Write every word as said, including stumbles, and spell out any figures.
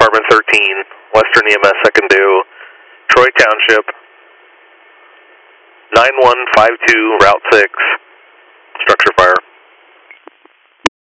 Department thirteen, Western E M S Second Due, Troy Township, nine one five two, Route six, structure fire.